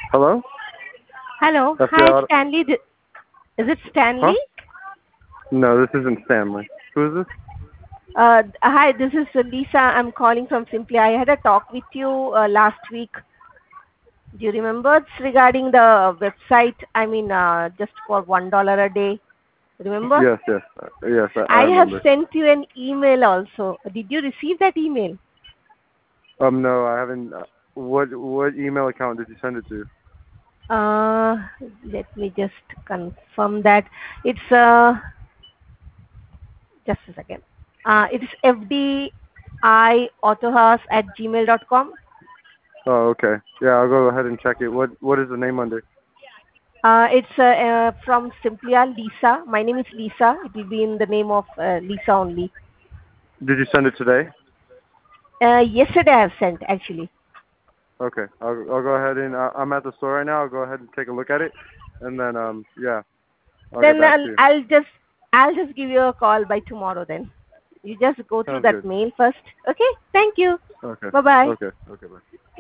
Hello? Hello. That's Hi, your auto. Stanley. Is it Huh? Stanley? No, this isn't Stanley. Who is this? Hi, this is Lisa. I'm calling from Simply. I had a talk with you last week. Do you remember? It's regarding the website. I mean, just for $1 a day. Remember? Yes, yes, yes. I I have remember. sent you an email also. Did you receive that email? No, I haven't. What email account did you send it to? Uh, Let me just confirm that. It's just a second. It is fdiautohouse@gmail.com. Oh, okay. Yeah, I'll go ahead and check it. What is the name under? It's from Simplia Lisa. My name is Lisa. It will be in the name of Lisa only. Did you send it today? Yesterday I have sent actually. Okay. I'll go ahead and I'm at the store right now. I'll go ahead and take a look at it, and then yeah, I'll get Then back to you. I'll just give you a call by tomorrow. Then you just go through Sounds that good. mail first. Okay. Thank you. Okay. Bye bye. Okay. Okay. Bye.